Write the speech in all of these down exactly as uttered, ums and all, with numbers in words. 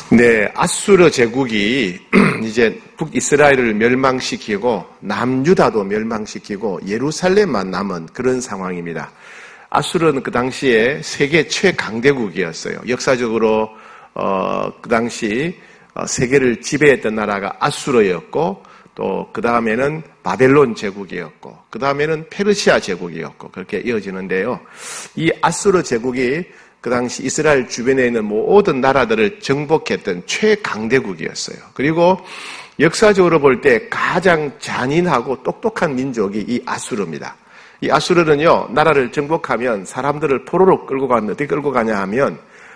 네, 아수르 제국이 이제 북이스라엘을 멸망시키고 남유다도 멸망시키고 예루살렘만 남은 그런 상황입니다. 아수르는 그 당시에 세계 최강대국이었어요. 역사적으로 어, 그 당시 어, 세계를 지배했던 나라가 아수르였고 또 그 다음에는 바벨론 제국이었고 그 다음에는 페르시아 제국이었고 그렇게 이어지는데요. 이 아수르 제국이 그 당시 이스라엘 주변에 있는 모든 나라들을 정복했던 최강대국이었어요. 그리고 역사적으로 볼 때 가장 잔인하고 똑똑한 민족이 이 아수르입니다. 이 아수르는요, 나라를 정복하면 사람들을 포로로 끌고 가는데 어떻게 끌고 가냐 하면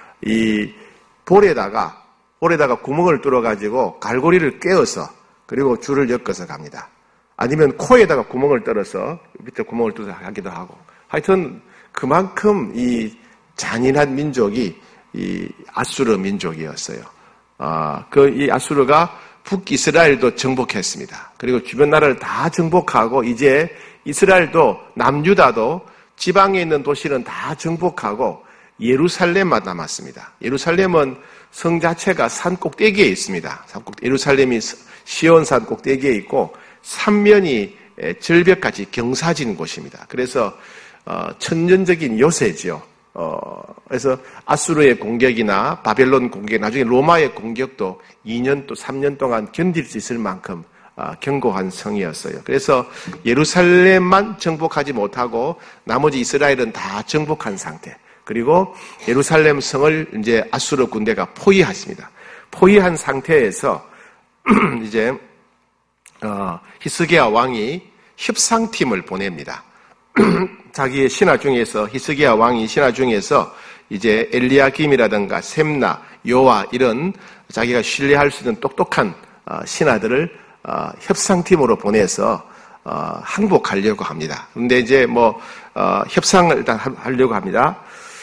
이 볼에다가 볼에다가 구멍을 뚫어가지고 갈고리를 꿰어서 그리고 줄을 엮어서 갑니다. 아니면 코에다가 구멍을 뚫어서 밑에 구멍을 뚫어서 하기도 하고 하여튼 그만큼 이 잔인한 민족이 이 아수르 민족이었어요. 아, 그 이 아수르가 북이스라엘도 정복했습니다. 그리고 주변 나라를 다 정복하고 이제 이스라엘도 남유다도 지방에 있는 도시는 다 정복하고 예루살렘만 남았습니다. 예루살렘은 성 자체가 산 꼭대기에 있습니다. 산 꼭대기, 예루살렘이 시온산 꼭대기에 있고 삼면이 절벽같이 경사진 곳입니다. 그래서 어, 천년적인 요새지요. 어, 그래서 아수르의 공격이나 바벨론 공격, 나중에 로마의 공격도 이 년 또 삼 년 동안 견딜 수 있을 만큼 어, 견고한 성이었어요. 그래서 예루살렘만 정복하지 못하고 나머지 이스라엘은 다 정복한 상태. 그리고 예루살렘 성을 이제 아수르 군대가 포위했습니다. 포위한 상태에서 이제 어, 히스기야 왕이 협상팀을 보냅니다. 자기의 신하 중에서 히스기야 왕이 신하 중에서 이제 엘리야김이라든가 셈나, 요아 이런 자기가 신뢰할 수 있는 똑똑한 신하들을 협상팀으로 보내서 항복하려고 합니다. 그런데 이제 뭐 협상을 일단 하려고 합니다.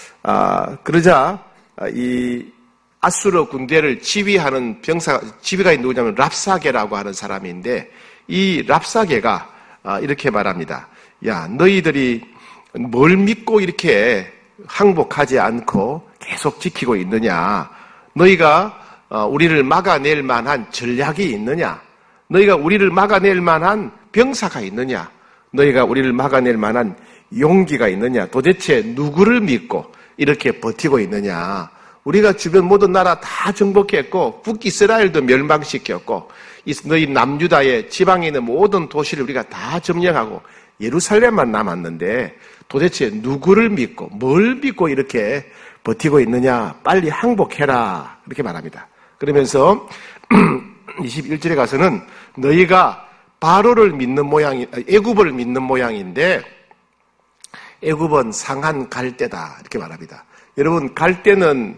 그러자 이 아수르 군대를 지휘하는 병사 지휘관이 누구냐면 랍사게라고 하는 사람인데 이 랍사게가 이렇게 말합니다. 야, 너희들이 뭘 믿고 이렇게 항복하지 않고 계속 지키고 있느냐? 너희가 우리를 막아낼 만한 전략이 있느냐? 너희가 우리를 막아낼 만한 병사가 있느냐? 너희가 우리를 막아낼 만한 용기가 있느냐? 도대체 누구를 믿고 이렇게 버티고 있느냐? 우리가 주변 모든 나라 다 정복했고 북이스라엘도 멸망시켰고 너희 남유다의 지방에 있는 모든 도시를 우리가 다 점령하고 예루살렘만 남았는데 도대체 누구를 믿고 뭘 믿고 이렇게 버티고 있느냐? 빨리 항복해라. 이렇게 말합니다. 그러면서 이십일 절에 가서는 너희가 바로를 믿는 모양이 애굽을 믿는 모양인데 애굽은 상한 갈대다. 이렇게 말합니다. 여러분 갈대는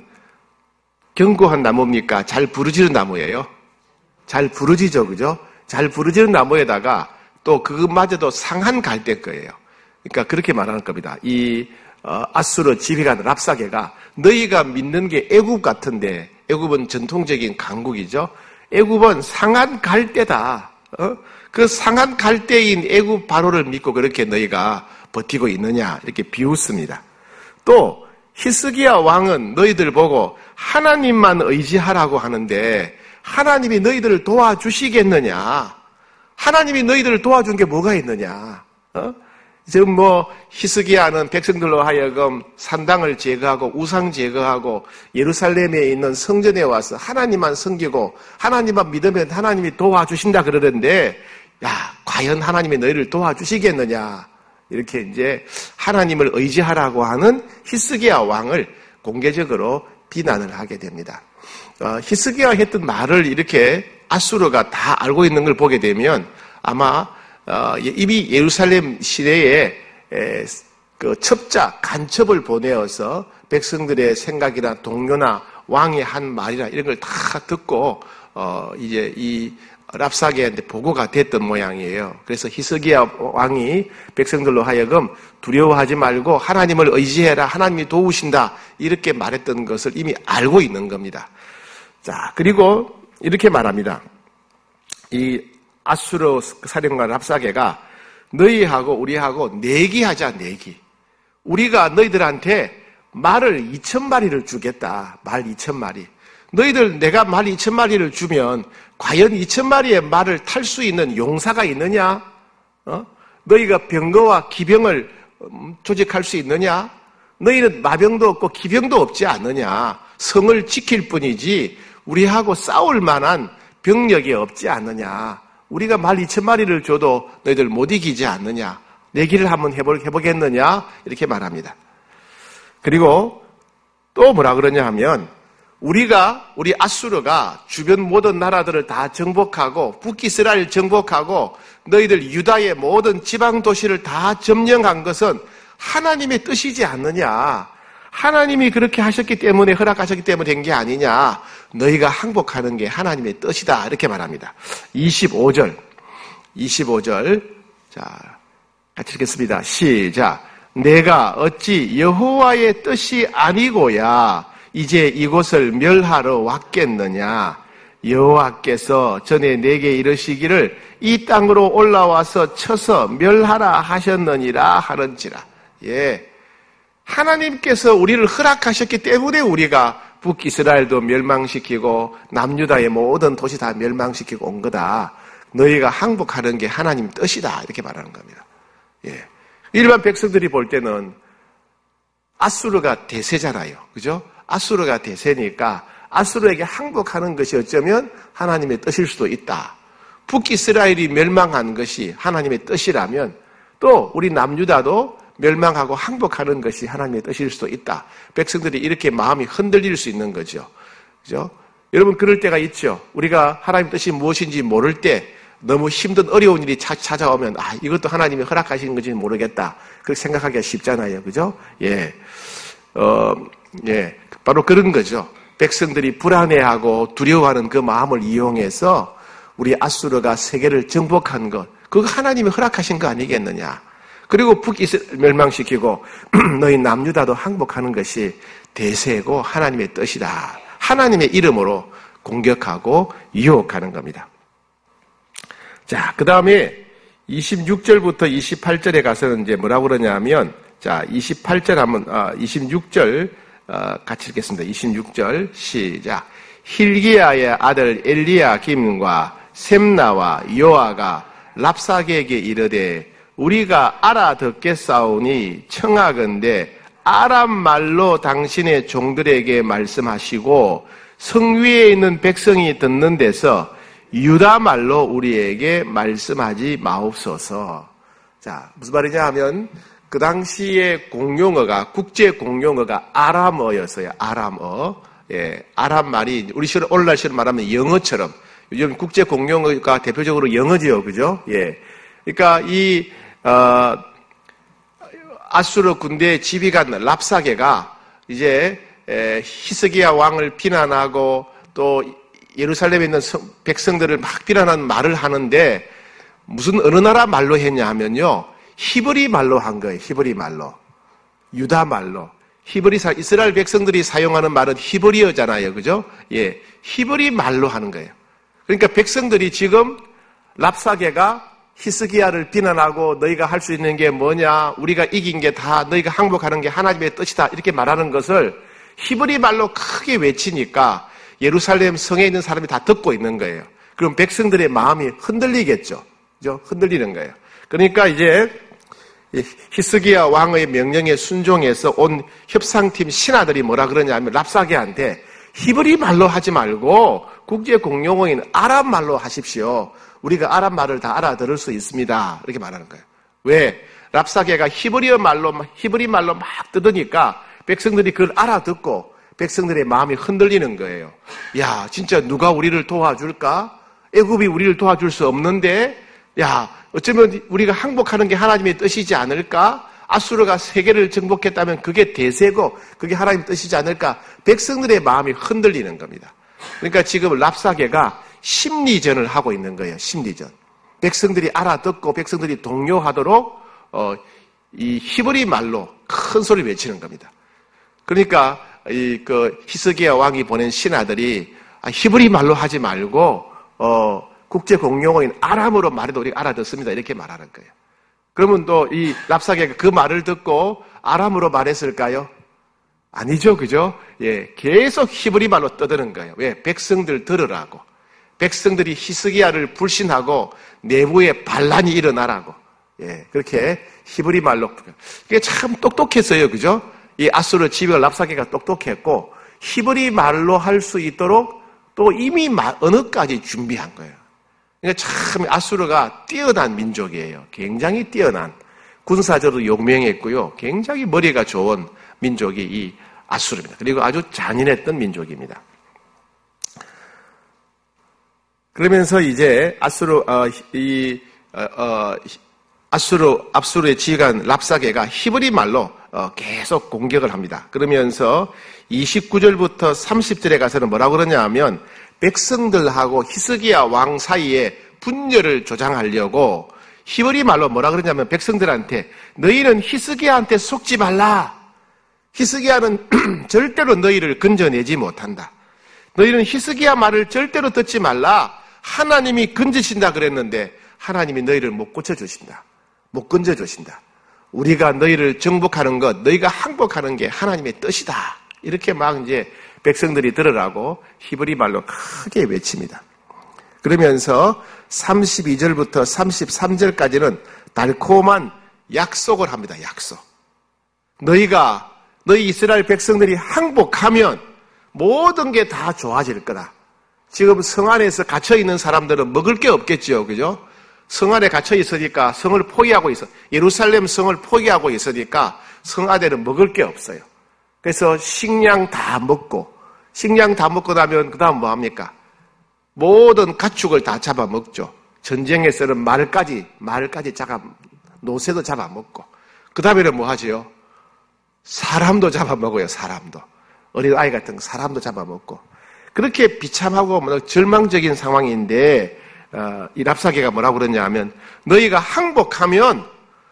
견고한 나무입니까? 잘 부르짖는 나무예요. 잘 부르짖죠. 그죠? 잘 부르짖는 나무에다가 또 그것마저도 상한 갈대 거예요. 그러니까 그렇게 말하는 겁니다. 이 어, 아수르 지휘관 랍사게가 너희가 믿는 게 애굽 같은데 애굽은 전통적인 강국이죠. 애굽은 상한 갈대다. 어? 그 상한 갈대인 애굽 바로를 믿고 그렇게 너희가 버티고 있느냐 이렇게 비웃습니다. 또 히스기야 왕은 너희들 보고 하나님만 의지하라고 하는데 하나님이 너희들을 도와주시겠느냐? 하나님이 너희들을 도와준 게 뭐가 있느냐? 어? 지금 뭐 히스기야는 백성들로 하여금 산당을 제거하고 우상 제거하고 예루살렘에 있는 성전에 와서 하나님만 섬기고 하나님만 믿으면 하나님이 도와주신다 그러는데 야, 과연 하나님이 너희를 도와주시겠느냐? 이렇게 이제 하나님을 의지하라고 하는 히스기야 왕을 공개적으로 비난을 하게 됩니다. 어, 히스기야 했던 말을 이렇게 아수르가 다 알고 있는 걸 보게 되면 아마 어, 이미 예루살렘 시내에 에, 그 첩자 간첩을 보내어서 백성들의 생각이나 동료나 왕이 한 말이나 이런 걸 다 듣고 어, 이제 이 랍사게한테 보고가 됐던 모양이에요. 그래서 히스기야 왕이 백성들로 하여금 두려워하지 말고 하나님을 의지해라. 하나님이 도우신다. 이렇게 말했던 것을 이미 알고 있는 겁니다. 자, 그리고 이렇게 말합니다. 이 아수르 사령관 랍사게가 너희하고 우리하고 내기하자, 내기. 우리가 너희들한테 말을 이천 마리를 주겠다. 말 이천 마리. 너희들 내가 말 이천 마리를 주면 과연 이천 마리의 말을 탈 수 있는 용사가 있느냐? 어? 너희가 병거와 기병을 조직할 수 있느냐? 너희는 마병도 없고 기병도 없지 않느냐? 성을 지킬 뿐이지 우리하고 싸울 만한 병력이 없지 않느냐? 우리가 말 이천 마리를 줘도 너희들 못 이기지 않느냐? 내기를 한번 해보, 해보겠느냐? 이렇게 말합니다. 그리고 또 뭐라 그러냐 하면 우리가 우리 아수르가 주변 모든 나라들을 다 정복하고 북이스라엘 정복하고 너희들 유다의 모든 지방 도시를 다 점령한 것은 하나님의 뜻이지 않느냐. 하나님이 그렇게 하셨기 때문에 허락하셨기 때문에 된 게 아니냐. 너희가 항복하는 게 하나님의 뜻이다. 이렇게 말합니다. 이십오 절 이십오 절 자 같이 읽겠습니다. 시작. 내가 어찌 여호와의 뜻이 아니고야 이제 이곳을 멸하러 왔겠느냐. 여호와께서 전에 내게 이르시기를 이 땅으로 올라와서 쳐서 멸하라 하셨느니라 하는지라. 예, 하나님께서 우리를 허락하셨기 때문에 우리가 북이스라엘도 멸망시키고 남유다의 모든 도시 다 멸망시키고 온 거다. 너희가 항복하는 게 하나님 뜻이다. 이렇게 말하는 겁니다. 예, 일반 백성들이 볼 때는 아수르가 대세잖아요. 그죠? 아수르가 대세니까 아수르에게 항복하는 것이 어쩌면 하나님의 뜻일 수도 있다. 북이스라엘이 멸망한 것이 하나님의 뜻이라면 또 우리 남유다도 멸망하고 항복하는 것이 하나님의 뜻일 수도 있다. 백성들이 이렇게 마음이 흔들릴 수 있는 거죠. 그죠? 여러분 그럴 때가 있죠. 우리가 하나님의 뜻이 무엇인지 모를 때 너무 힘든 어려운 일이 찾아오면 아 이것도 하나님이 허락하시는 건지 모르겠다. 그렇게 생각하기가 쉽잖아요. 그죠? 예. 어, 예. 바로 그런 거죠. 백성들이 불안해하고 두려워하는 그 마음을 이용해서 우리 아수르가 세계를 정복한 것, 그거 하나님이 허락하신 거 아니겠느냐. 그리고 북이스라엘 멸망시키고 너희 남유다도 항복하는 것이 대세고 하나님의 뜻이다. 하나님의 이름으로 공격하고 유혹하는 겁니다. 자, 그 다음에 이십육 절부터 이십팔 절에 가서는 이제 뭐라고 그러냐면, 자, 이십팔 절 한번, 아, 이십육 절, 어, 같이 읽겠습니다. 이십육 절, 시작. 힐기야의 아들 엘리야김과 셈나와 요아가 랍사게에게 이르되, 우리가 알아듣겠사오니 청하건대 아람 말로 당신의 종들에게 말씀하시고 성 위에 있는 백성이 듣는 데서 유다 말로 우리에게 말씀하지 마옵소서. 자, 무슨 말이냐 하면 그 당시에 공용어가 국제 공용어가 아람어였어요. 아람어. 예, 아람 말이 우리 시로 오늘날 시로 말하면 영어처럼 요즘 국제 공용어가 대표적으로 영어지요, 그죠? 예. 그러니까 이 어, 아수르 군대의 지휘관 랍사게가 이제 에, 히스기야 왕을 비난하고 또 예루살렘에 있는 성, 백성들을 막 비난하는 말을 하는데 무슨 어느 나라 말로 했냐 하면요. 히브리 말로 한 거예요. 히브리 말로. 유다 말로. 히브리 사, 이스라엘 백성들이 사용하는 말은 히브리어잖아요. 그죠? 예. 히브리 말로 하는 거예요. 그러니까 백성들이 지금 랍사게가 히스기야를 비난하고 너희가 할 수 있는 게 뭐냐? 우리가 이긴 게 다 너희가 항복하는 게 하나님의 뜻이다. 이렇게 말하는 것을 히브리 말로 크게 외치니까 예루살렘 성에 있는 사람이 다 듣고 있는 거예요. 그럼 백성들의 마음이 흔들리겠죠. 그죠? 흔들리는 거예요. 그러니까 이제 히스기야 왕의 명령에 순종해서 온 협상팀 신하들이 뭐라 그러냐면 랍사게한테 히브리 말로 하지 말고 국제 공용어인 아람 말로 하십시오. 우리가 아람 말을 다 알아들을 수 있습니다. 이렇게 말하는 거예요. 왜? 랍사게가 히브리어 말로, 히브리 말로 막 뜯으니까 백성들이 그걸 알아듣고 백성들의 마음이 흔들리는 거예요. 야, 진짜 누가 우리를 도와줄까? 애굽이 우리를 도와줄 수 없는데, 야, 어쩌면 우리가 항복하는 게 하나님의 뜻이지 않을까? 아수르가 세계를 정복했다면 그게 대세고 그게 하나님의 뜻이지 않을까? 백성들의 마음이 흔들리는 겁니다. 그러니까 지금 랍사게가 심리전을 하고 있는 거예요. 심리전. 백성들이 알아듣고 백성들이 동요하도록 어, 이 히브리 말로 큰 소리 외치는 겁니다. 그러니까 이 그 히스기야 왕이 보낸 신하들이 아, 히브리 말로 하지 말고 어, 국제 공용어인 아람으로 말해도 우리가 알아듣습니다. 이렇게 말하는 거예요. 그러면 또 이 랍사게가 그 말을 듣고 아람으로 말했을까요? 아니죠, 그죠? 예, 계속 히브리 말로 떠드는 거예요. 왜? 백성들 들으라고. 백성들이 히스기야를 불신하고 내부에 반란이 일어나라고. 예, 그렇게 히브리 말로. 이게 참 똑똑했어요, 그죠? 이 아수르 지배가 랍사게가 똑똑했고 히브리 말로 할 수 있도록 또 이미 언어까지 준비한 거예요. 그러니까 참 아수르가 뛰어난 민족이에요. 굉장히 뛰어난. 군사적으로 용맹했고요. 굉장히 머리가 좋은 민족이 이 아수르입니다. 그리고 아주 잔인했던 민족입니다. 그러면서 이제 아수르, 어, 이, 어, 어, 아수르, 압수르의 지휘관 랍사게가 히브리 말로 어, 계속 공격을 합니다. 그러면서 이십구 절부터 삼십 절에 가서는 뭐라고 그러냐 하면 백성들하고 히스기야 왕 사이에 분열을 조장하려고 히브리 말로 뭐라 그러냐면 백성들한테 너희는 히스기야한테 속지 말라. 히스기야는 절대로 너희를 건져내지 못한다. 너희는 히스기야 말을 절대로 듣지 말라. 하나님이 건지신다 그랬는데 하나님이 너희를 못 고쳐주신다. 못 건져주신다. 우리가 너희를 정복하는 것, 너희가 항복하는 게 하나님의 뜻이다. 이렇게 막 이제 백성들이 들으라고 히브리 말로 크게 외칩니다. 그러면서 삼십이 절부터 삼십삼 절까지는 달콤한 약속을 합니다. 약속. 너희가, 너희 이스라엘 백성들이 항복하면 모든 게 다 좋아질 거다. 지금 성 안에서 갇혀있는 사람들은 먹을 게 없겠죠. 그죠? 성 안에 갇혀 있으니까 성을 포기하고 있어. 예루살렘 성을 포기하고 있으니까 성 안에는 먹을 게 없어요. 그래서 식량 다 먹고, 식량 다 먹고 나면 그 다음 뭐 합니까? 모든 가축을 다 잡아먹죠. 전쟁에서는 말까지, 말까지 잡아, 노새도 잡아먹고. 그 다음에는 뭐 하지요? 사람도 잡아먹어요, 사람도. 어린 아이 같은 사람도 잡아먹고. 그렇게 비참하고 절망적인 상황인데, 어, 이 랍사게가 뭐라고 그러냐 하면 너희가 항복하면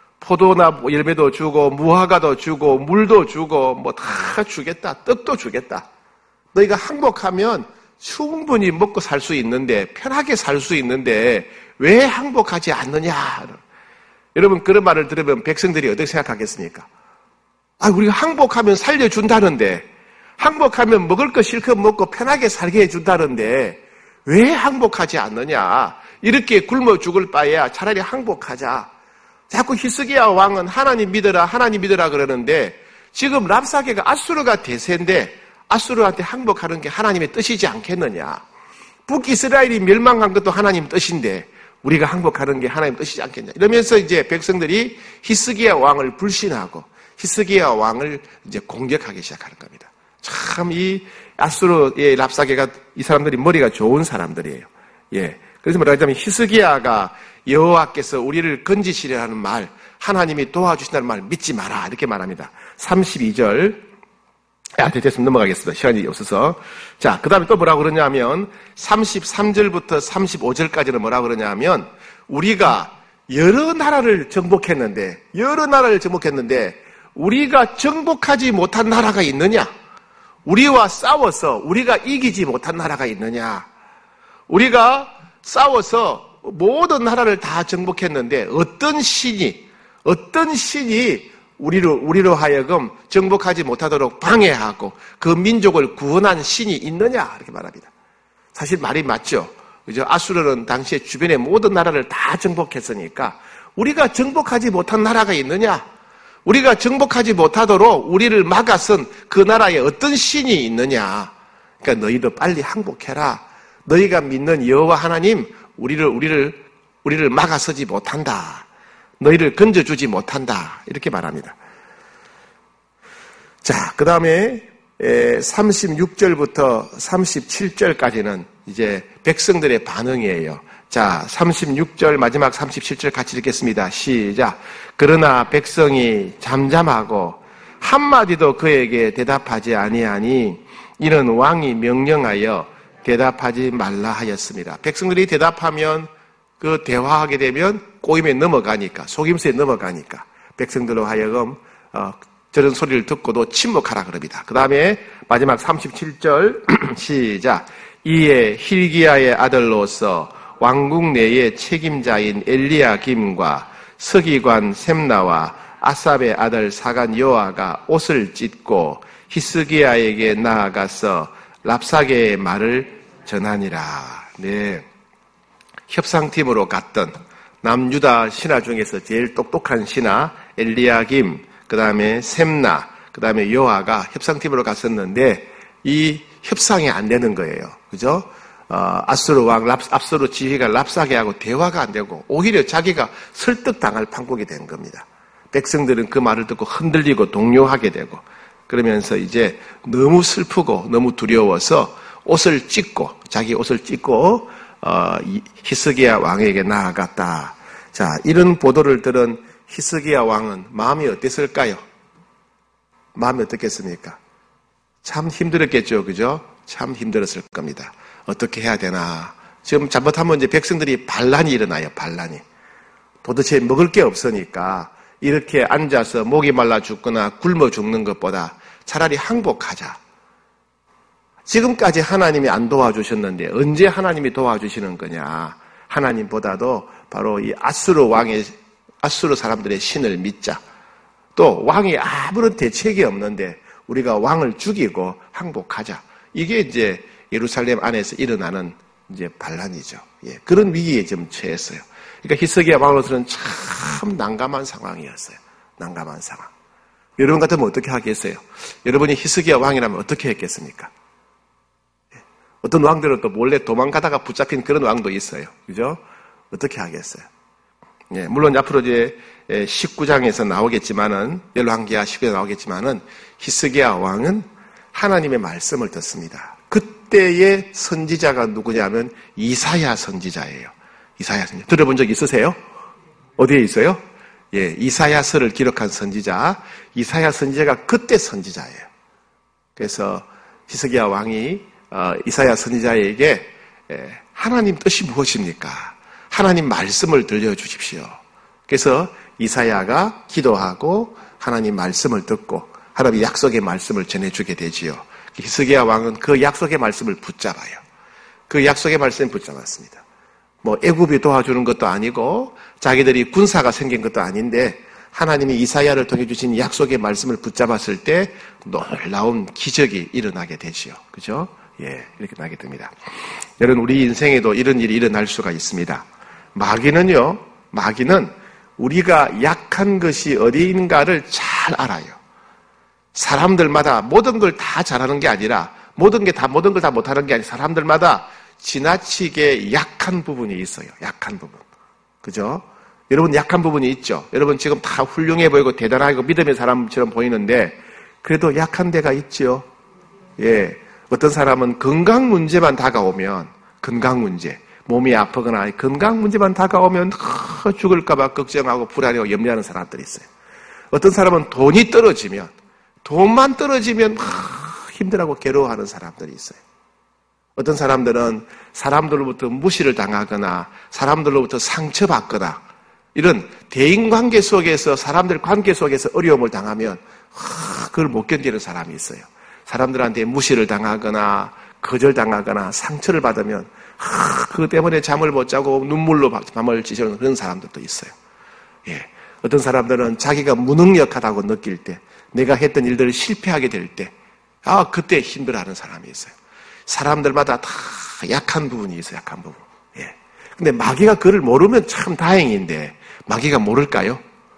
포도나 열매도 주고 무화과도 주고 물도 주고 뭐 다 주겠다. 떡도 주겠다. 너희가 항복하면 충분히 먹고 살 수 있는데 편하게 살 수 있는데 왜 항복하지 않느냐. 여러분 그런 말을 들으면 백성들이 어떻게 생각하겠습니까? 아, 우리가 항복하면 살려준다는데 항복하면 먹을 거 실컷 먹고 편하게 살게 해준다는데 왜 항복하지 않느냐? 이렇게 굶어 죽을 바에야 차라리 항복하자. 자꾸 히스기야 왕은 하나님 믿어라, 하나님 믿어라 그러는데 지금 랍사게가 아수르가 대세인데 아수르한테 항복하는 게 하나님의 뜻이지 않겠느냐? 북이스라엘이 멸망한 것도 하나님 뜻인데 우리가 항복하는 게 하나님 뜻이지 않겠냐? 이러면서 이제 백성들이 히스기야 왕을 불신하고 히스기야 왕을 이제 공격하기 시작하는 겁니다. 참 이 아수르의 랍사게가 이 사람들이 머리가 좋은 사람들이에요. 예. 그래서 뭐라 하자면 히스기야가 여호와께서 우리를 건지시려는 말, 하나님이 도와주신다는 말 믿지 마라. 이렇게 말합니다. 삼십이 절. 아, 됐으면 넘어가겠습니다. 시간이 없어서. 자, 그 다음에 또 뭐라고 그러냐 하면 삼십삼 절부터 삼십오 절까지는 뭐라고 그러냐 하면 우리가 여러 나라를 정복했는데, 여러 나라를 정복했는데 우리가 정복하지 못한 나라가 있느냐? 우리와 싸워서 우리가 이기지 못한 나라가 있느냐? 우리가 싸워서 모든 나라를 다 정복했는데 어떤 신이, 어떤 신이 우리로, 우리로 하여금 정복하지 못하도록 방해하고 그 민족을 구원한 신이 있느냐? 이렇게 말합니다. 사실 말이 맞죠. 그죠? 아수르는 당시에 주변의 모든 나라를 다 정복했으니까 우리가 정복하지 못한 나라가 있느냐? 우리가 정복하지 못하도록 우리를 막아선 그 나라에 어떤 신이 있느냐? 그러니까 너희도 빨리 항복해라. 너희가 믿는 여호와 하나님, 우리를 우리를 우리를 막아서지 못한다. 너희를 건져주지 못한다. 이렇게 말합니다. 자, 그 다음에 삼십육 절부터 삼십칠 절까지는 이제 백성들의 반응이에요. 자, 삼십육 절 마지막 삼십칠 절 같이 읽겠습니다. 시작. 그러나 백성이 잠잠하고 한마디도 그에게 대답하지 아니하니 이는 왕이 명령하여 대답하지 말라 하였습니다. 백성들이 대답하면 그 대화하게 되면 꼬임에 넘어가니까, 속임수에 넘어가니까 백성들로 하여금 어, 저런 소리를 듣고도 침묵하라 그럽니다. 그 다음에 마지막 삼십칠 절 시작. 이에 힐기야의 아들로서 왕궁 내의 책임자인 엘리야김과 서기관 셈나와 아삽의 아들 사간 요아가 옷을 찢고 히스기야에게 나아가서 랍사게의 말을 전하니라. 네. 협상팀으로 갔던 남유다 신하 중에서 제일 똑똑한 신하 엘리야김, 그 다음에 셈나, 그 다음에 요아가 협상팀으로 갔었는데 이 협상이 안 되는 거예요. 그죠? 어, 아수르 왕, 랍, 아수르 지휘가 랍사게하고 대화가 안 되고 오히려 자기가 설득당할 판국이 된 겁니다. 백성들은 그 말을 듣고 흔들리고 동요하게 되고 그러면서 이제 너무 슬프고 너무 두려워서 옷을 찢고 자기 옷을 찢고 어, 히스기야 왕에게 나아갔다. 자, 이런 보도를 들은 히스기야 왕은 마음이 어땠을까요? 마음이 어떻겠습니까? 참 힘들었겠죠, 그죠? 참 힘들었을 겁니다. 어떻게 해야 되나? 지금 잘못하면 이제 백성들이 반란이 일어나요, 반란이. 도대체 먹을 게 없으니까 이렇게 앉아서 목이 말라 죽거나 굶어 죽는 것보다 차라리 항복하자. 지금까지 하나님이 안 도와주셨는데 언제 하나님이 도와주시는 거냐? 하나님보다도 바로 이 아수르 왕의, 아수르 사람들의 신을 믿자. 또 왕이 아무런 대책이 없는데 우리가 왕을 죽이고 항복하자. 이게 이제 예루살렘 안에서 일어나는 이제 반란이죠. 예, 그런 위기에 좀 처했어요. 그러니까 히스기야 왕으로서는 참 난감한 상황이었어요. 난감한 상황. 여러분 같으면 어떻게 하겠어요? 여러분이 히스기야 왕이라면 어떻게 했겠습니까? 예, 어떤 왕들은 또 몰래 도망가다가 붙잡힌 그런 왕도 있어요. 그죠? 어떻게 하겠어요? 예, 물론 앞으로 이제 십구 장에서 나오겠지만은, 열왕기하 십구 장에 나오겠지만은, 히스기야 왕은 하나님의 말씀을 듣습니다. 그때의 선지자가 누구냐면 이사야 선지자예요. 이사야 선지자. 들어본 적 있으세요? 어디에 있어요? 예, 이사야서를 기록한 선지자. 이사야 선지자가 그때 선지자예요. 그래서 히스기야 왕이 어, 이사야 선지자에게 예, 하나님 뜻이 무엇입니까? 하나님 말씀을 들려주십시오. 그래서 이사야가 기도하고 하나님 말씀을 듣고 하나님의 약속의 말씀을 전해주게 되지요. 히스기야 왕은 그 약속의 말씀을 붙잡아요. 그 약속의 말씀을 붙잡았습니다. 뭐 애굽이 도와주는 것도 아니고 자기들이 군사가 생긴 것도 아닌데 하나님이 이사야를 통해 주신 약속의 말씀을 붙잡았을 때 놀라운 기적이 일어나게 되지요. 그죠? 예, 이렇게 나게 됩니다. 여러분, 우리 인생에도 이런 일이 일어날 수가 있습니다. 마귀는요, 마귀는 우리가 약한 것이 어디인가를 잘 알아요. 사람들마다 모든 걸 다 잘하는 게 아니라 모든 게 다 모든 걸 다 못하는 게 아니라 사람들마다 지나치게 약한 부분이 있어요. 약한 부분. 그죠? 여러분 약한 부분이 있죠. 여러분 지금 다 훌륭해 보이고 대단하고 믿음의 사람처럼 보이는데 그래도 약한 데가 있죠. 예. 어떤 사람은 건강 문제만 다가오면 건강 문제, 몸이 아프거나 건강 문제만 다가오면 허, 죽을까 봐 걱정하고 불안해하고 염려하는 사람들이 있어요. 어떤 사람은 돈이 떨어지면 돈만 떨어지면 허, 힘들어하고 괴로워하는 사람들이 있어요. 어떤 사람들은 사람들로부터 무시를 당하거나 사람들로부터 상처받거나 이런 대인관계 속에서 사람들 관계 속에서 어려움을 당하면 하, 그걸 못 견디는 사람이 있어요. 사람들한테 무시를 당하거나 거절당하거나 상처를 받으면 하, 그것 때문에 잠을 못 자고 눈물로 밤을 지새우는 그런 사람들도 있어요. 예. 어떤 사람들은 자기가 무능력하다고 느낄 때 내가 했던 일들을 실패하게 될 때 아, 그때 힘들어하는 사람이 있어요. 사람들마다 다 약한 부분이 있어요. 약한 부분. 예. 근데 마귀가 그를 모르면 참 다행인데 마귀가 모를까요?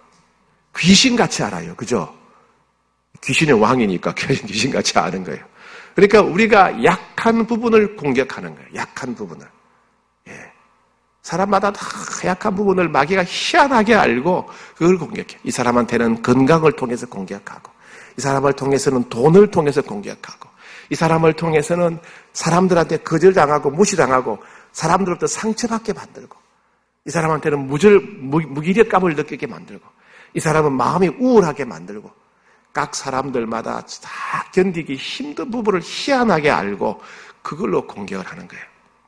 귀신같이 알아요. 그죠? 귀신의 왕이니까 귀신같이 아는 거예요. 그러니까 우리가 약한 부분을 공격하는 거예요. 약한 부분을. 예. 사람마다 다 약한 부분을 마귀가 희한하게 알고 그걸 공격해. 이 사람한테는 건강을 통해서 공격하고 이 사람을 통해서는 돈을 통해서 공격하고 이 사람을 통해서는 사람들한테 거절당하고 무시당하고 사람들로부터 상처받게 만들고 이 사람한테는 무절, 무, 무기력감을 느끼게 만들고 이 사람은 마음이 우울하게 만들고 각 사람들마다 다 견디기 힘든 부분을 희한하게 알고 그걸로 공격을 하는 거예요.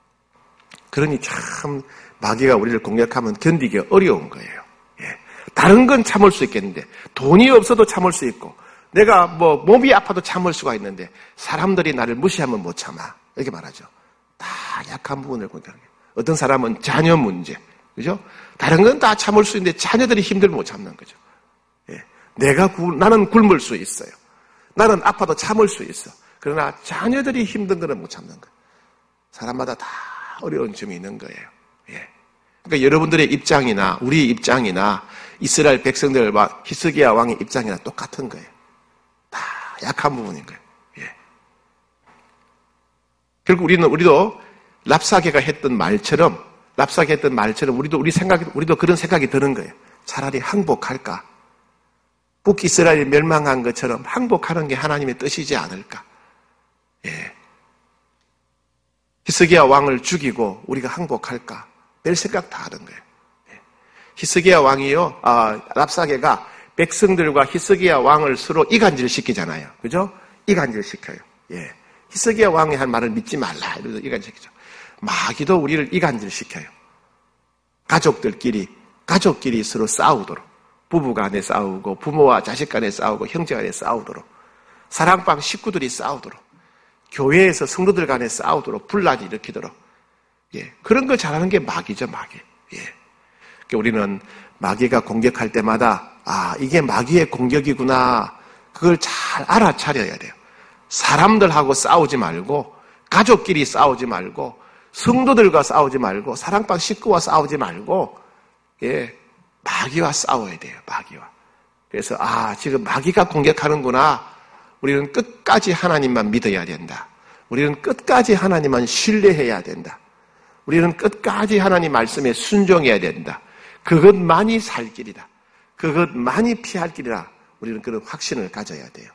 그러니 참 마귀가 우리를 공격하면 견디기 어려운 거예요. 예. 다른 건 참을 수 있겠는데 돈이 없어도 참을 수 있고 내가 뭐 몸이 아파도 참을 수가 있는데 사람들이 나를 무시하면 못 참아. 이렇게 말하죠. 다 약한 부분을 공격하는 거예요. 어떤 사람은 자녀 문제. 그죠? 다른 건 다 참을 수 있는데 자녀들이 힘들면 못 참는 거죠. 예. 내가 구, 나는 굶을 수 있어요. 나는 아파도 참을 수 있어. 그러나 자녀들이 힘든 거는 못 참는 거예요. 사람마다 다 어려운 점이 있는 거예요. 예. 그러니까 여러분들의 입장이나 우리의 입장이나 이스라엘 백성들과 히스기야 왕의 입장이나 똑같은 거예요. 다 약한 부분인 거예요. 예. 결국 우리는 우리도 랍사게가 했던 말처럼 랍사게 했던 말처럼 우리도 우리 생각이 우리도 그런 생각이 드는 거예요. 차라리 항복할까? 북이스라엘이 멸망한 것처럼 항복하는 게 하나님의 뜻이지 않을까? 예. 히스기야 왕을 죽이고 우리가 항복할까? 별 생각 다 하는 거예요. 예. 히스기야 왕이요, 아, 랍사게가 백성들과 히스기야 왕을 서로 이간질 시키잖아요. 그죠? 이간질 시켜요. 예. 히스기야 왕이 한 말을 믿지 말라. 이러면서 이간질 시키죠. 마귀도 우리를 이간질 시켜요. 가족들끼리, 가족끼리 서로 싸우도록. 부부 간에 싸우고, 부모와 자식 간에 싸우고, 형제 간에 싸우도록. 사랑방 식구들이 싸우도록. 교회에서 성도들 간에 싸우도록, 분란이 일으키도록. 예. 그런 걸 잘하는 게 마귀죠, 마귀. 예. 그러니까 우리는 마귀가 공격할 때마다, 아, 이게 마귀의 공격이구나. 그걸 잘 알아차려야 돼요. 사람들하고 싸우지 말고, 가족끼리 싸우지 말고, 성도들과 싸우지 말고, 사랑방 식구와 싸우지 말고, 예, 마귀와 싸워야 돼요, 마귀와. 그래서, 아, 지금 마귀가 공격하는구나. 우리는 끝까지 하나님만 믿어야 된다. 우리는 끝까지 하나님만 신뢰해야 된다. 우리는 끝까지 하나님 말씀에 순종해야 된다. 그것만이 살 길이다. 그것만이 피할 길이라. 우리는 그런 확신을 가져야 돼요.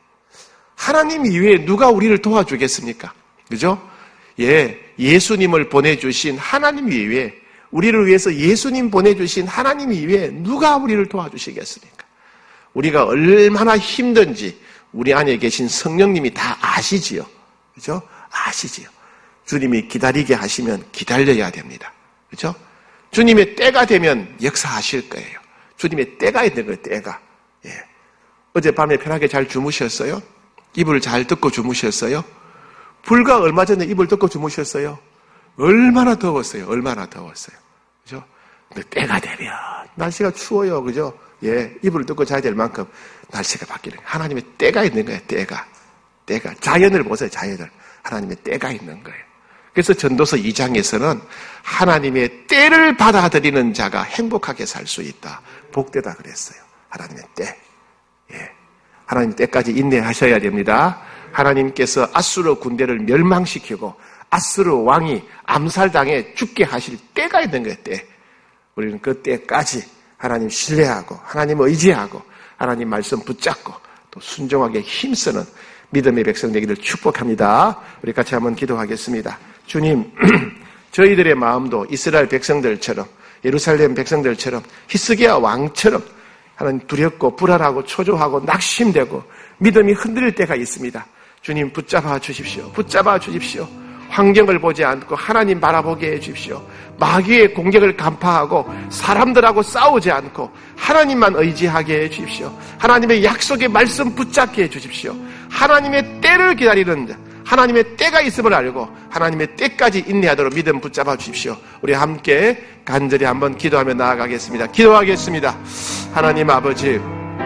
하나님 이외에 누가 우리를 도와주겠습니까? 그죠? 예, 예수님을 보내주신 하나님 이외에, 우리를 위해서 예수님 보내주신 하나님 이외에 누가 우리를 도와주시겠습니까? 우리가 얼마나 힘든지 우리 안에 계신 성령님이 다 아시지요. 그죠? 아시지요. 주님이 기다리게 하시면 기다려야 됩니다. 그죠? 주님의 때가 되면 역사하실 거예요. 주님의 때가 있는 거예요, 때가. 예. 어젯밤에 편하게 잘 주무셨어요? 이불 잘 덮고 주무셨어요? 불과 얼마 전에 이불 덮고 주무셨어요? 얼마나 더웠어요? 얼마나 더웠어요? 그죠? 근데 때가 되면, 날씨가 추워요. 그죠? 예, 이불을 덮고 자야 될 만큼 날씨가 바뀌는 거예요. 하나님의 때가 있는 거예요, 때가. 때가. 자연을 보세요, 자연을. 하나님의 때가 있는 거예요. 그래서 전도서 이 장에서는 하나님의 때를 받아들이는 자가 행복하게 살 수 있다. 복되다 그랬어요. 하나님의 때. 예. 하나님 때까지 인내하셔야 됩니다. 하나님께서 아수르 군대를 멸망시키고 아수르 왕이 암살당해 죽게 하실 때가 있는 거예요, 때. 우리는 그 때까지 하나님 신뢰하고 하나님 의지하고 하나님 말씀 붙잡고 또 순종하게 힘쓰는 믿음의 백성 되기를 축복합니다. 우리 같이 한번 기도하겠습니다. 주님, 저희들의 마음도 이스라엘 백성들처럼 예루살렘 백성들처럼 히스기야 왕처럼 하나님 두렵고 불안하고 초조하고 낙심되고 믿음이 흔들릴 때가 있습니다. 주님 붙잡아 주십시오. 붙잡아 주십시오. 환경을 보지 않고 하나님 바라보게 해 주십시오. 마귀의 공격을 간파하고 사람들하고 싸우지 않고 하나님만 의지하게 해 주십시오. 하나님의 약속의 말씀 붙잡게 해 주십시오. 하나님의 때를 기다리는 자, 하나님의 때가 있음을 알고 하나님의 때까지 인내하도록 믿음 붙잡아 주십시오. 우리 함께 간절히 한번 기도하며 나아가겠습니다. 기도하겠습니다. 하나님 아버지,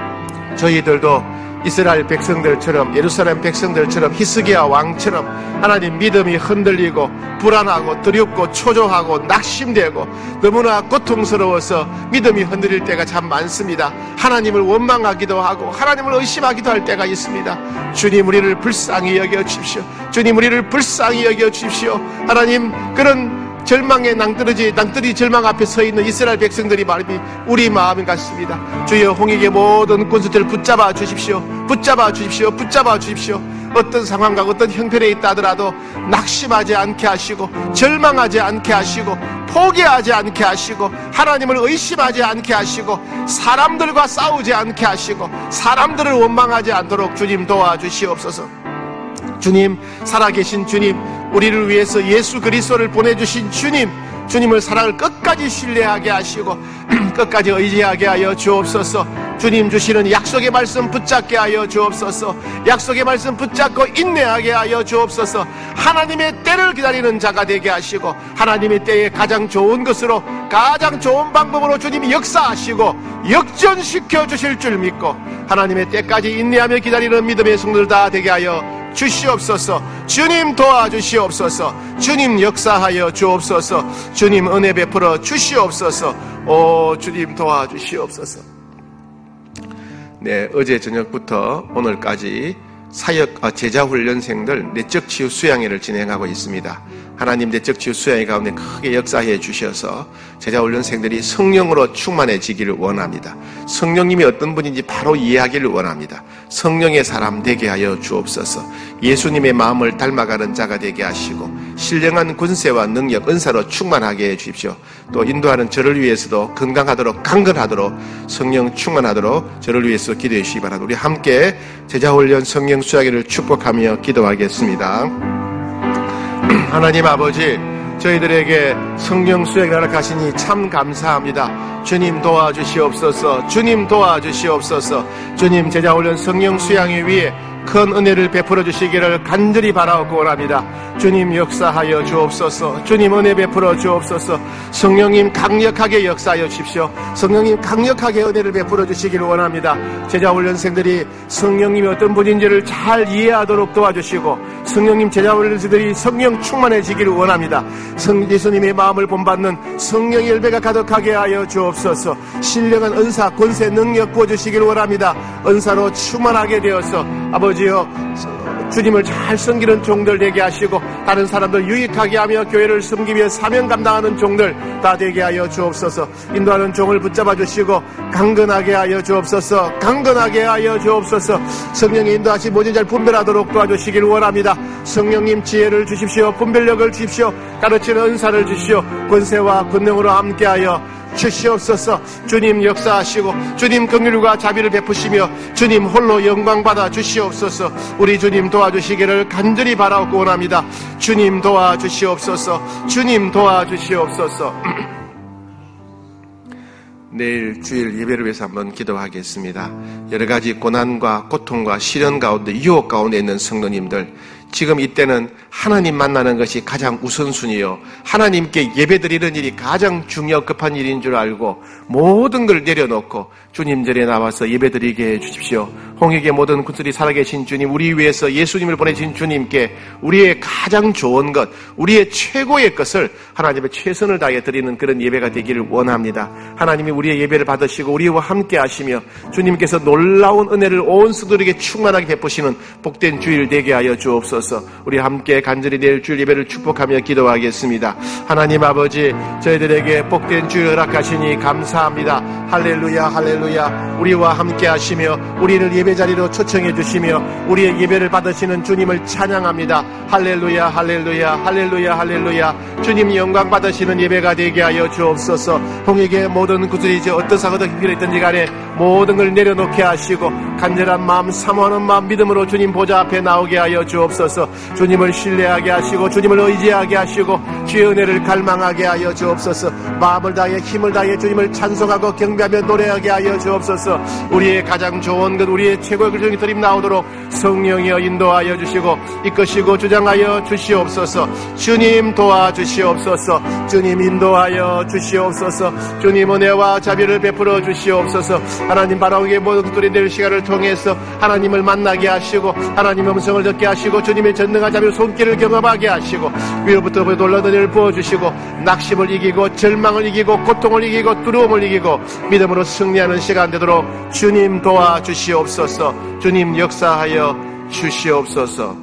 저희들도 이스라엘 백성들처럼 예루살렘 백성들처럼 히스기야 왕처럼 하나님 믿음이 흔들리고 불안하고 두렵고 초조하고 낙심되고 너무나 고통스러워서 믿음이 흔들릴 때가 참 많습니다. 하나님을 원망하기도 하고 하나님을 의심하기도 할 때가 있습니다. 주님, 우리를 불쌍히 여겨 주십시오. 주님, 우리를 불쌍히 여겨 주십시오. 하나님, 그런 절망에 낭떠러지, 낭떠러지 절망 앞에 서 있는 이스라엘 백성들이 마음이 우리 마음 같습니다. 주여, 홍익의 모든 권수들을 붙잡아 주십시오. 붙잡아 주십시오. 붙잡아 주십시오. 어떤 상황과 어떤 형편에 있다 하더라도 낙심하지 않게 하시고 절망하지 않게 하시고 포기하지 않게 하시고 하나님을 의심하지 않게 하시고 사람들과 싸우지 않게 하시고 사람들을 원망하지 않도록 주님 도와주시옵소서. 주님, 살아계신 주님, 우리를 위해서 예수 그리스도를 보내주신 주님, 주님을 사랑을 끝까지 신뢰하게 하시고 끝까지 의지하게 하여 주옵소서. 주님 주시는 약속의 말씀 붙잡게 하여 주옵소서. 약속의 말씀 붙잡고 인내하게 하여 주옵소서. 하나님의 때를 기다리는 자가 되게 하시고 하나님의 때에 가장 좋은 것으로 가장 좋은 방법으로 주님이 역사하시고 역전시켜 주실 줄 믿고 하나님의 때까지 인내하며 기다리는 믿음의 성도들 다 되게 하여 주시옵소서. 주님 도와주시옵소서. 주님 역사하여 주옵소서. 주님 은혜 베풀어 주시옵소서. 오 주님 도와주시옵소서. 네, 어제 저녁부터 오늘까지 사역 제자훈련생들 내적 치유 수양회를 진행하고 있습니다. 하나님 내적 치유 수양회 가운데 크게 역사해 주셔서 제자훈련생들이 성령으로 충만해지기를 원합니다. 성령님이 어떤 분인지 바로 이해하기를 원합니다. 성령의 사람 되게 하여 주옵소서. 예수님의 마음을 닮아가는 자가 되게 하시고 신령한 군세와 능력, 은사로 충만하게 해 주십시오. 또 인도하는 저를 위해서도 건강하도록 강건하도록 성령 충만하도록 저를 위해서 기도해 주시기 바랍니다. 우리 함께 제자훈련 성령 수양회를 축복하며 기도하겠습니다. 하나님 아버지, 저희들에게 성령 수양회를 허락하시니 참 감사합니다. 주님 도와주시옵소서. 주님 도와주시옵소서. 주님 제자훈련 성령 수양회 위에 큰 은혜를 베풀어 주시기를 간절히 바라옵고 원합니다. 주님 역사하여 주옵소서. 주님 은혜 베풀어 주옵소서. 성령님 강력하게 역사하여 주십시오. 성령님 강력하게 은혜를 베풀어 주시기를 원합니다. 제자훈련생들이 성령님이 어떤 분인지를 잘 이해하도록 도와주시고 성령님 제자훈련생들이 성령 충만해지기를 원합니다. 성 예수님의 마음을 본받는 성령의 열배가 가득하게 하여 주옵소서. 신령한 은사, 권세, 능력 부어주시기를 원합니다. 은사로 충만하게 되어서 아버지 아버지여 주님을 잘 섬기는 종들 되게 하시고 다른 사람들 유익하게 하며 교회를 섬기며 사명 감당하는 종들 다 되게 하여 주옵소서. 인도하는 종을 붙잡아 주시고 강건하게 하여 주옵소서. 강건하게 하여 주옵소서. 성령의 인도하시 모든 잘 분별하도록 도와주시기를 원합니다. 성령님 지혜를 주십시오. 분별력을 주십시오. 가르치는 은사를 주십시오. 권세와 권능으로 함께하여 주시옵소서. 주님 역사하시고 주님 긍휼과 자비를 베푸시며 주님 홀로 영광받아 주시옵소서. 우리 주님 도와주시기를 간절히 바라옵고 원합니다. 주님 도와주시옵소서. 주님 도와주시옵소서. 내일 주일 예배를 위해서 한번 기도하겠습니다. 여러 가지 고난과 고통과 시련 가운데 유혹 가운데 있는 성도님들, 지금 이때는 하나님 만나는 것이 가장 우선순위요, 하나님께 예배드리는 일이 가장 중요하고 급한 일인 줄 알고 모든 걸 내려놓고 주님 전에 나와서 예배드리게 해주십시오. 홍익의 모든 군들이 살아계신 주님, 우리 위해서 예수님을 보내신 주님께 우리의 가장 좋은 것, 우리의 최고의 것을 하나님의 최선을 다해 드리는 그런 예배가 되기를 원합니다. 하나님이 우리의 예배를 받으시고 우리와 함께 하시며 주님께서 놀라운 은혜를 온 성도들에게 충만하게 베푸시는 복된 주일 되게 하여 주옵소서. 우리 함께 간절히 내일 주일 예배를 축복하며 기도하겠습니다. 하나님 아버지, 저희들에게 복된 주일 허락하시니 감사합니다. 할렐루야 할렐루야. 우리와 함께 하시며 우리를 예배 자리로 초청해 주시며 우리의 예배를 받으시는 주님을 찬양합니다. 할렐루야 할렐루야 할렐루야 할렐루야. 주님 영광 받으시는 예배가 되게 하여 주옵소서. 홍익의 모든 구슬이 이제 어떤 사고도 필요했던지 간에 모든 걸 내려놓게 하시고 간절한 마음, 사모하는 마음, 믿음으로 주님 보좌 앞에 나오게 하여 주옵소서. 주님을 신뢰하게 하시고 주님을 의지하게 하시고 주의 은혜를 갈망하게 하여 주옵소서. 마음을 다해 힘을 다해 주님을 찬송하고 경배하며 노래하게 하여 주옵소서. 우리의 가장 좋은 것, 우리의 최고의 글정이 드림 나오도록 성령이여 인도하여 주시고 이끄시고 주장하여 주시옵소서. 주님 도와주시옵소서. 주님 인도하여 주시옵소서. 주님 은혜와 자비를 베풀어 주시옵소서. 하나님 바라오게 모든 것들이 될 시간을 통해서 하나님을 만나게 하시고 하나님의 음성을 듣게 하시고 주님의 전능한 자비의 손길을 경험하게 하시고 위로부터 놀라운 은혜를 부어주시고 낙심을 이기고 절망을 이기고 고통을 이기고 두려움을 이기고 믿음으로 승리하는 시간 되도록 주님 도와주시옵소서. 주님 역사하여 주시옵소서.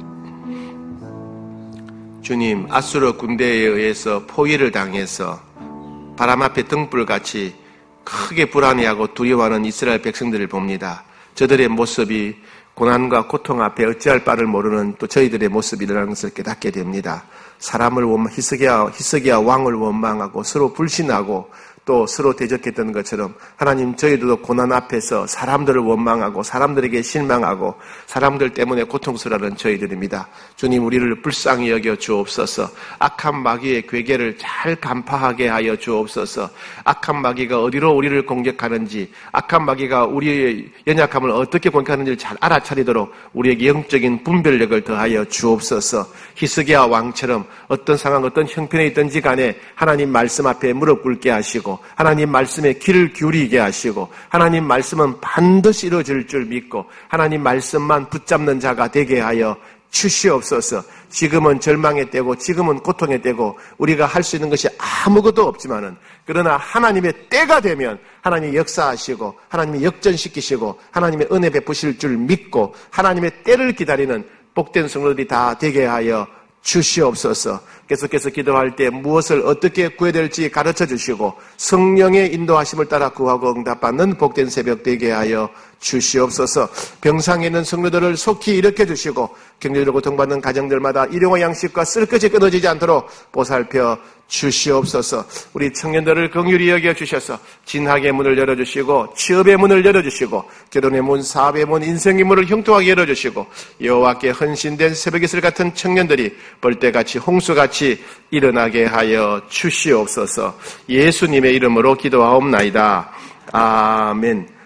주님, 아수르 군대에 의해서 포위를 당해서 바람 앞에 등불같이 크게 불안해하고 두려워하는 이스라엘 백성들을 봅니다. 저들의 모습이 고난과 고통 앞에 어찌할 바를 모르는 또 저희들의 모습이라는 것을 깨닫게 됩니다. 사람을 원망, 히스기야, 히스기야 왕을 원망하고 서로 불신하고 또 서로 대적했던 것처럼 하나님, 저희들도 고난 앞에서 사람들을 원망하고 사람들에게 실망하고 사람들 때문에 고통스러워하는 저희들입니다. 주님, 우리를 불쌍히 여겨 주옵소서. 악한 마귀의 괴계를 잘 간파하게 하여 주옵소서. 악한 마귀가 어디로 우리를 공격하는지, 악한 마귀가 우리의 연약함을 어떻게 공격하는지를 잘 알아차리도록 우리에게 영적인 분별력을 더하여 주옵소서. 히스기야 왕처럼 어떤 상황, 어떤 형편에 있든지 간에 하나님 말씀 앞에 무릎 꿇게 하시고 하시고 하나님 말씀에 귀를 기울이게 하시고 하나님 말씀은 반드시 이루어질 줄 믿고 하나님 말씀만 붙잡는 자가 되게 하여 주시옵소서. 지금은 절망의 때고 지금은 고통의 때고 우리가 할 수 있는 것이 아무것도 없지만은 그러나 하나님의 때가 되면 하나님이 역사하시고 하나님이 역전시키시고 하나님의 은혜 베푸실 줄 믿고 하나님의 때를 기다리는 복된 성도들이 다 되게 하여 주시옵소서. 계속해서 기도할 때 무엇을 어떻게 구해야 될지 가르쳐 주시고 성령의 인도하심을 따라 구하고 응답받는 복된 새벽 되게 하여 주시옵소서. 병상에 있는 성도들을 속히 일으켜 주시고 경제적으로 고통받는 가정들마다 일용할 양식과 쓸 것이 끊어지지 않도록 보살펴 주시옵소서. 우리 청년들을 긍휼히 여겨 주셔서 진학의 문을 열어주시고 취업의 문을 열어주시고 결혼의 문, 사업의 문, 인생의 문을 형통하게 열어주시고 여호와께 헌신된 새벽 이슬 같은 청년들이 벌떼같이 홍수같이 일어나게 하여 주시옵소서. 예수님의 이름으로 기도하옵나이다. 아멘.